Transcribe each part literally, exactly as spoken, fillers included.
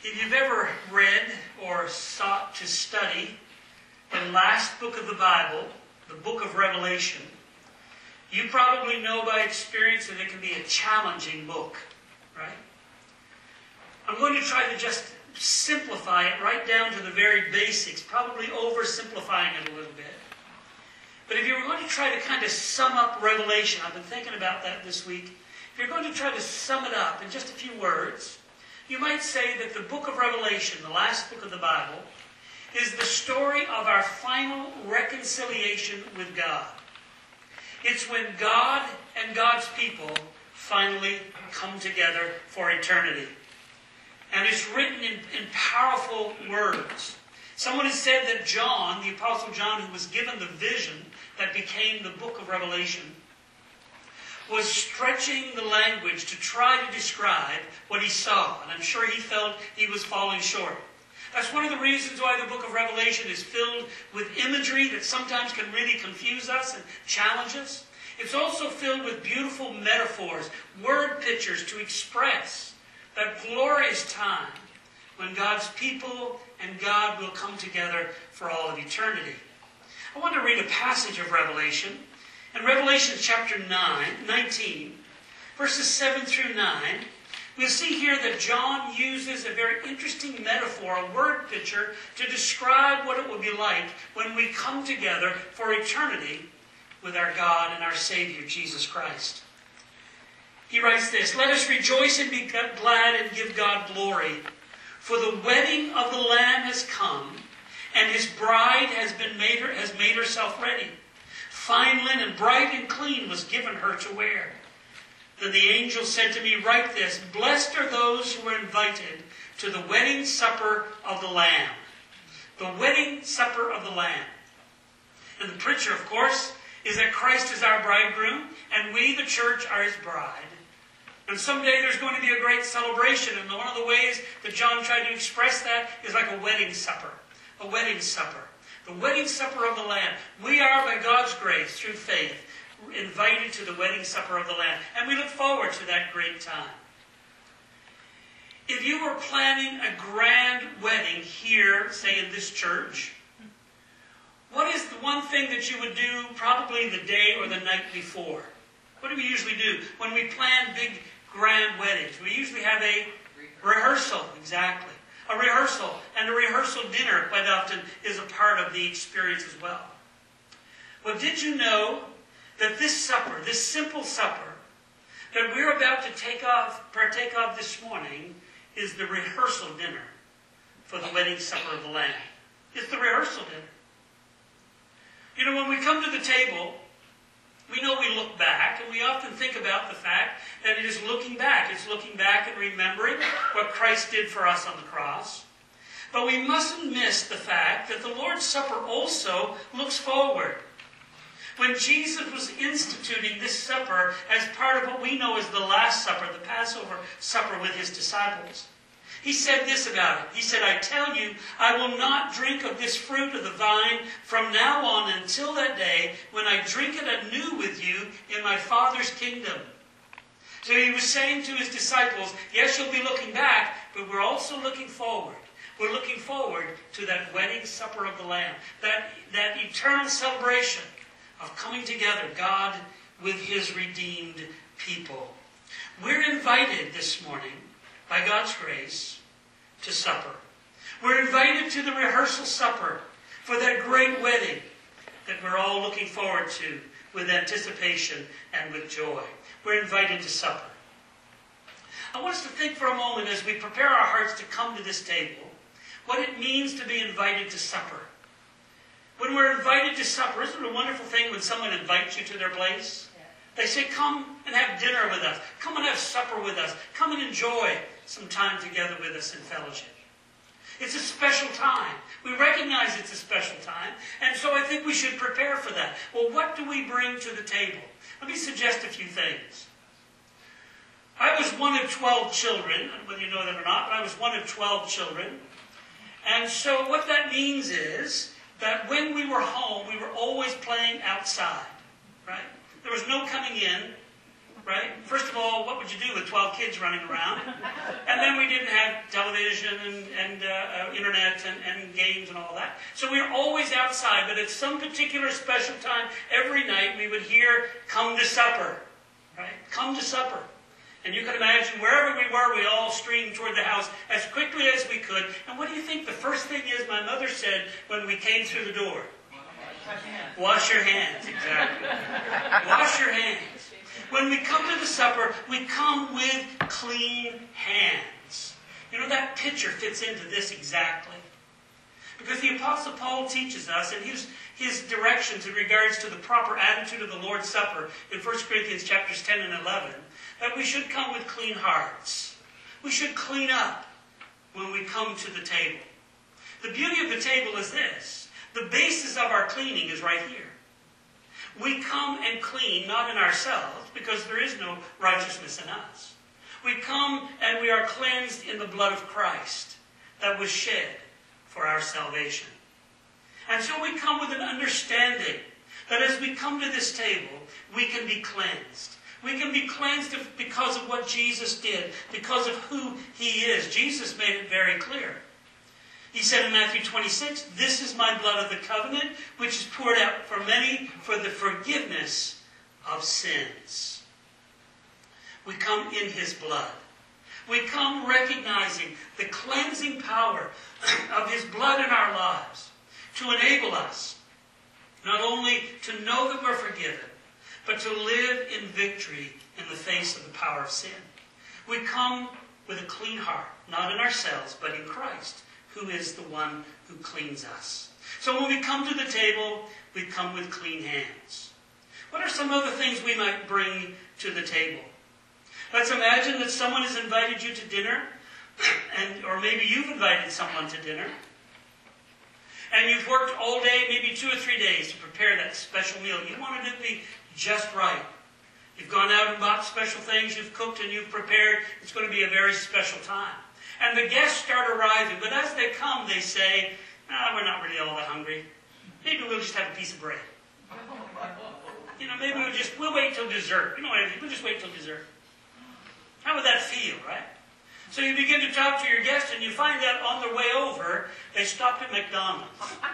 If you've ever read or sought to study the last book of the Bible, the book of Revelation, you probably know by experience that it can be a challenging book, right? I'm going to try to just simplify it right down to the very basics, probably oversimplifying it a little bit. But if you were going to try to kind of sum up Revelation, I've been thinking about that this week, if you're going to try to sum it up in just a few words, you might say that the book of Revelation, the last book of the Bible, is the story of our final reconciliation with God. It's when God and God's people finally come together for eternity. And it's written in, in powerful words. Someone has said that John, the Apostle John, who was given the vision that became the book of Revelation, was stretching the language to try to describe what he saw. And I'm sure he felt he was falling short. That's one of the reasons why the book of Revelation is filled with imagery that sometimes can really confuse us and challenge us. It's also filled with beautiful metaphors, word pictures to express that glorious time when God's people and God will come together for all of eternity. I want to read a passage of Revelation. In Revelation chapter nine, nineteen, verses seven through nine, we'll see here that John uses a very interesting metaphor, a word picture, to describe what it will be like when we come together for eternity with our God and our Savior, Jesus Christ. He writes this, "Let us rejoice and be glad and give God glory, for the wedding of the Lamb has come, and his bride has been made her, has made herself ready. Fine linen, bright and clean, was given her to wear. Then the angel said to me, write this, blessed are those who are invited to the wedding supper of the Lamb." The wedding supper of the Lamb. And the picture, of course, is that Christ is our bridegroom, and we, the church, are his bride. And someday there's going to be a great celebration, and one of the ways that John tried to express that is like a wedding supper. A wedding supper. The wedding supper of the Lamb. We are, by God's grace, through faith, invited to the wedding supper of the Lamb. And we look forward to that great time. If you were planning a grand wedding here, say in this church, what is the one thing that you would do probably the day or the night before? What do we usually do when we plan big, grand weddings? We usually have a rehearsal, exactly. A rehearsal, and a rehearsal dinner quite often is a part of the experience as well. Well, did you know that this supper, this simple supper, that we're about to take off, partake of this morning, is the rehearsal dinner for the wedding supper of the Lamb? It's the rehearsal dinner. You know, when we come to the table, we know we look back, and we often think about the fact that it is looking back. It's looking back and remembering what Christ did for us on the cross. But we mustn't miss the fact that the Lord's Supper also looks forward. When Jesus was instituting this supper as part of what we know as the Last Supper, the Passover supper with his disciples, he said this about it. He said, "I tell you, I will not drink of this fruit of the vine from now on until that day when I drink it anew with you in my Father's kingdom." So he was saying to his disciples, yes, you'll be looking back, but we're also looking forward. We're looking forward to that wedding supper of the Lamb, that, that eternal celebration of coming together, God with his redeemed people. We're invited this morning, by God's grace, to supper. We're invited to the rehearsal supper for that great wedding that we're all looking forward to with anticipation and with joy. We're invited to supper. I want us to think for a moment as we prepare our hearts to come to this table, what it means to be invited to supper. When we're invited to supper, isn't it a wonderful thing when someone invites you to their place? They say, come and have dinner with us. Come and have supper with us. Come and enjoy some time together with us in fellowship. It's a special time. We recognize it's a special time, and so I think we should prepare for that. Well, what do we bring to the table? Let me suggest a few things. I was one of twelve children. I don't know whether you know that or not, but I was one of twelve children. And so what that means is that when we were home, we were always playing outside, right? There was no coming in right? First of all, what would you do with twelve kids running around? And then we didn't have television and, and uh, uh, internet and, and games and all that. So we were always outside, but at some particular special time, every night we would hear, "Come to supper," right? Come to supper. And you can imagine wherever we were, we all streamed toward the house as quickly as we could. And what do you think the first thing is my mother said when we came through the door? Wash your hands. Exactly. Wash your hands. When we come to the supper, we come with clean hands. You know, that picture fits into this exactly. Because the Apostle Paul teaches us, and his, his directions in regards to the proper attitude of the Lord's Supper in First Corinthians chapters ten and eleven, that we should come with clean hearts. We should clean up when we come to the table. The beauty of the table is this. The basis of our cleaning is right here. We come and clean, not in ourselves, because there is no righteousness in us. We come and we are cleansed in the blood of Christ that was shed for our salvation. And so we come with an understanding that as we come to this table, we can be cleansed. We can be cleansed because of what Jesus did, because of who he is. Jesus made it very clear. He said in Matthew twenty-six, "This is my blood of the covenant, which is poured out for many for the forgiveness of sins." We come in his blood. We come recognizing the cleansing power of his blood in our lives to enable us not only to know that we're forgiven, but to live in victory in the face of the power of sin. We come with a clean heart, not in ourselves, but in Christ, who is the one who cleans us. So when we come to the table, we come with clean hands. What are some other things we might bring to the table? Let's imagine that someone has invited you to dinner, and or maybe you've invited someone to dinner, and you've worked all day, maybe two or three days, to prepare that special meal. You wanted it to be just right. You've gone out and bought special things, you've cooked and you've prepared. It's going to be a very special time. And the guests start arriving, but as they come, they say, "No, we're not really all that hungry. Maybe we'll just have a piece of bread. You know, maybe we'll just, we'll wait till dessert. You know what I mean? We'll just wait till dessert." How would that feel, right? So you begin to talk to your guests and you find out on their way over, they stopped at McDonald's.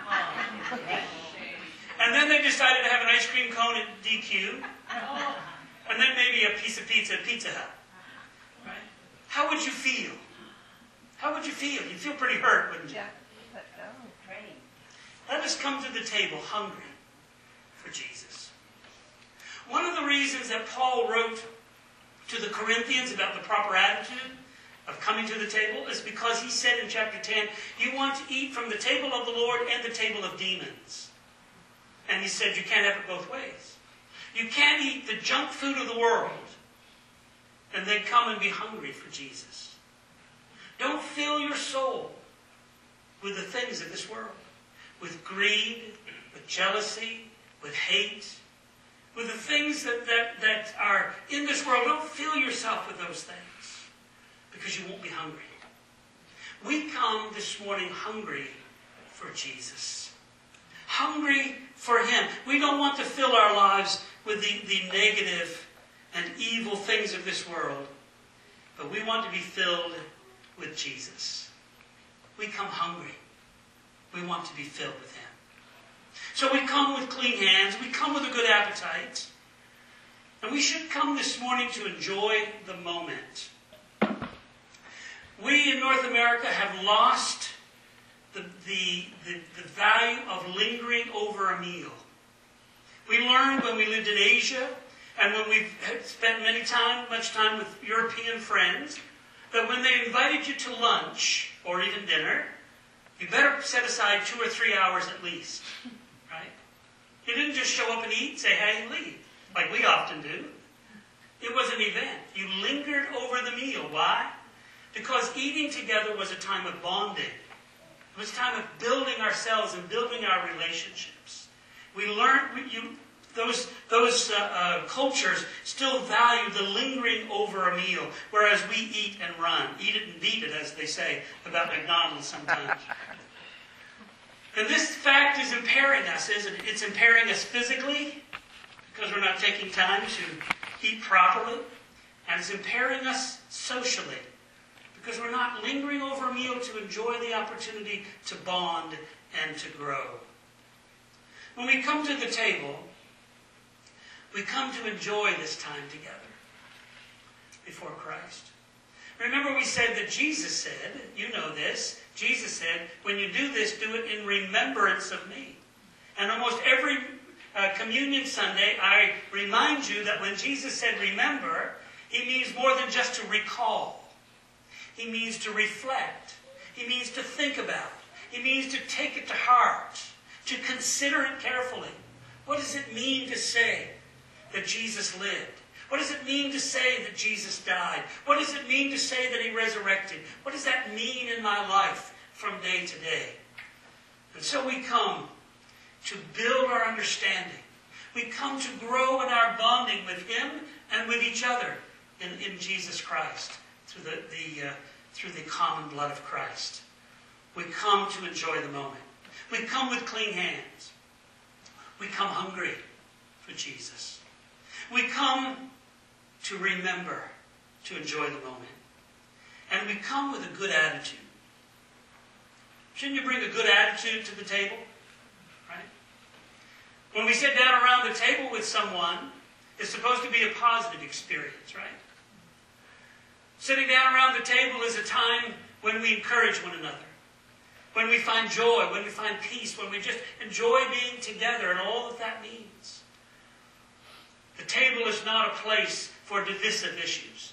And then they decided to have an ice cream cone at D Q. And then maybe a piece of pizza at Pizza Hut. Right? How would you feel? How would you feel? You'd feel pretty hurt, wouldn't you? Yeah. Oh, great. Let us come to the table hungry for Jesus. One of the reasons that Paul wrote to the Corinthians about the proper attitude of coming to the table is because he said in chapter ten, you want to eat from the table of the Lord and the table of demons. And he said you can't have it both ways. You can't eat the junk food of the world and then come and be hungry for Jesus. Don't fill your soul with the things of this world, with greed, with jealousy, with hate, with the things that, that, that are in this world. Don't fill yourself with those things because you won't be hungry. We come this morning hungry for Jesus. Hungry for him. We don't want to fill our lives with the, the negative and evil things of this world, but we want to be filled with Jesus. We come hungry. We want to be filled with him. So we come with clean hands. We come with a good appetite. And we should come this morning to enjoy the moment. We in North America have lost the, the, the, the value of lingering over a meal. We learned when we lived in Asia and when we've spent many time, much time with European friends, that when they invited you to lunch or even dinner, you better set aside two or three hours at least. Right? You didn't just show up and eat, say hey, and leave, like we often do. It was an event. You lingered over the meal. Why? Because eating together was a time of bonding. It was a time of building ourselves and building our relationships. We learned, we, you, those, those uh, uh, cultures still value the lingering over a meal, whereas we eat and run. Eat it and beat it, as they say about McDonald's sometimes. And this fact is impairing us, isn't it? It's impairing us physically, because we're not taking time to eat properly, and it's impairing us socially because we're not lingering over a meal to enjoy the opportunity to bond and to grow. When we come to the table, we come to enjoy this time together before Christ. Remember, we said that Jesus said, you know this, Jesus said, when you do this, do it in remembrance of me. And almost every uh, communion Sunday, I remind you that when Jesus said remember, he means more than just to recall. He means to reflect. He means to think about. He means to take it to heart, to consider it carefully. What does it mean to say that Jesus lived? What does it mean to say that Jesus died? What does it mean to say that he resurrected? What does that mean in my life from day to day? And so we come to build our understanding. We come to grow in our bonding with him and with each other in, in Jesus Christ through the, the, uh, through the common blood of Christ. We come to enjoy the moment. We come with clean hands. We come hungry for Jesus. We come to remember, to enjoy the moment. And we come with a good attitude. Shouldn't you bring a good attitude to the table? Right? When we sit down around the table with someone, it's supposed to be a positive experience, right? Sitting down around the table is a time when we encourage one another. When we find joy, when we find peace, when we just enjoy being together and all that that means. The table is not a place for divisive issues.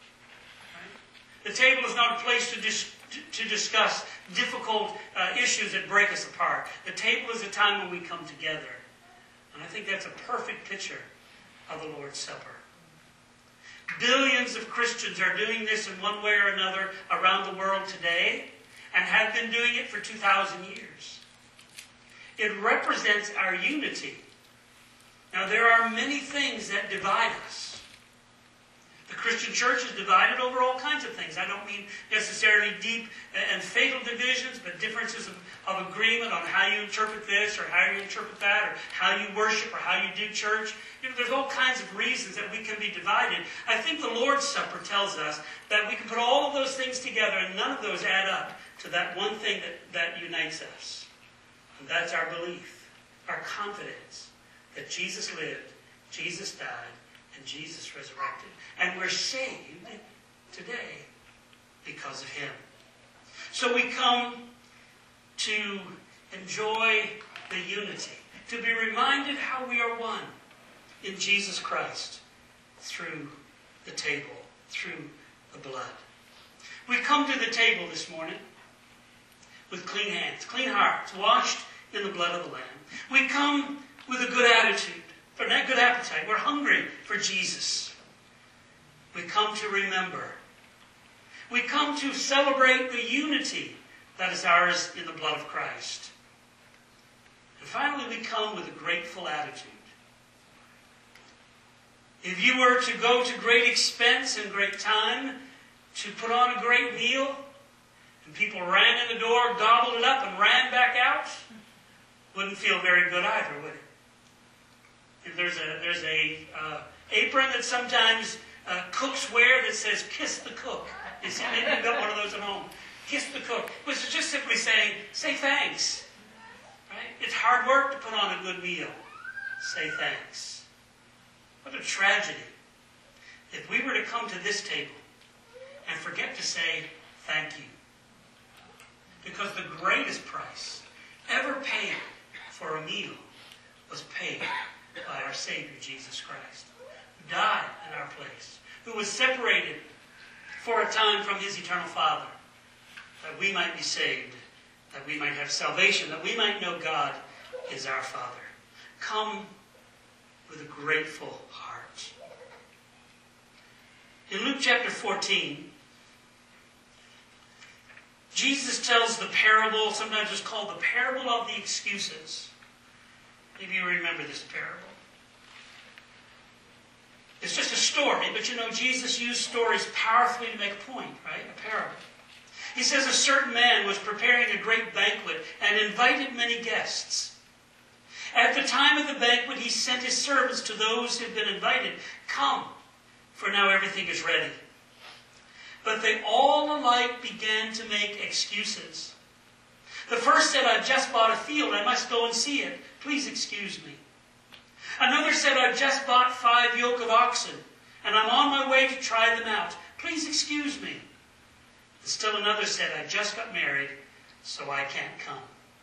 Right? The table is not a place to, dis- to discuss difficult uh, issues that break us apart. The table is a time when we come together. And I think that's a perfect picture of the Lord's Supper. Billions of Christians are doing this in one way or another around the world today and have been doing it for two thousand years. It represents our unity. Now, there are many things that divide us. The Christian church is divided over all kinds of things. I don't mean necessarily deep and fatal divisions, but differences of, of agreement on how you interpret this or how you interpret that or how you worship or how you do church. You know, there's all kinds of reasons that we can be divided. I think the Lord's Supper tells us that we can put all of those things together and none of those add up to that one thing that, that unites us. And that's our belief, our confidence that Jesus lived, Jesus died, and Jesus resurrected. And we're saved today because of him. So we come to enjoy the unity, to be reminded how we are one in Jesus Christ through the table, through the blood. We come to the table this morning with clean hands, clean hearts, washed in the blood of the Lamb. We come with a good attitude, for a good appetite. We're hungry for Jesus. We come to remember. We come to celebrate the unity that is ours in the blood of Christ. And finally, we come with a grateful attitude. If you were to go to great expense and great time to put on a great meal, and people ran in the door, gobbled it up, and ran back out, wouldn't feel very good either, would it? If there's a there's a uh, apron that sometimes uh, cooks wear that says "Kiss the cook." You see, maybe you've got one of those at home. Kiss the cook, which is just simply saying, say thanks. Right? It's hard work to put on a good meal. Say thanks. What a tragedy if we were to come to this table and forget to say thank you. Because the greatest price ever paid for a meal was paid by our Savior, Jesus Christ, who died in our place, who was separated for a time from his eternal Father, that we might be saved, that we might have salvation, that we might know God is our Father. Come with a grateful heart. In Luke chapter fourteen, Jesus tells the parable, sometimes it's called the parable of the excuses. Maybe you remember this parable. It's just a story, but you know, Jesus used stories powerfully to make a point, right? A parable. He says a certain man was preparing a great banquet and invited many guests. At the time of the banquet, he sent his servants to those who had been invited. Come, for now everything is ready. But they all alike began to make excuses. The first said, I've just bought a field. I must go and see it. Please excuse me. Another said, I've just bought five yoke of oxen, and I'm on my way to try them out. Please excuse me. Still another said, I just got married, so I can't come.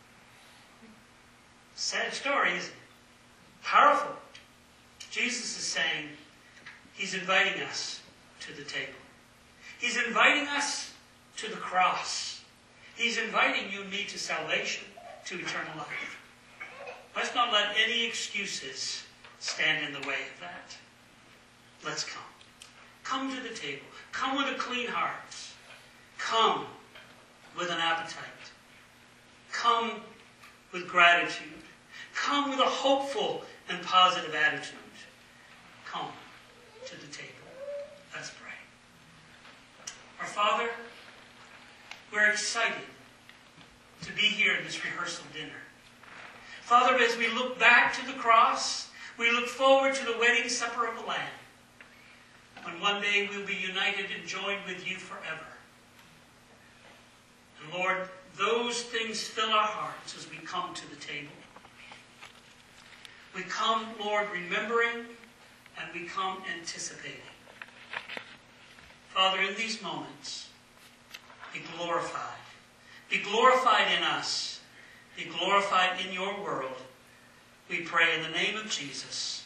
Sad story, isn't it? Powerful. Jesus is saying, he's inviting us to the table. He's inviting us to the cross. He's inviting you and me to salvation, to eternal life. Let's not let any excuses stand in the way of that. Let's come. Come to the table. Come with a clean heart. Come with an appetite. Come with gratitude. Come with a hopeful and positive attitude. Come to the table. Let's pray. Our Father, we're excited to be here in this rehearsal dinner. Father, as we look back to the cross, we look forward to the wedding supper of the Lamb, when one day we'll be united and joined with you forever. And Lord, those things fill our hearts as we come to the table. We come, Lord, remembering, and we come anticipating. Father, in these moments, be glorified. Be glorified in us. Be glorified in your world. We pray in the name of Jesus.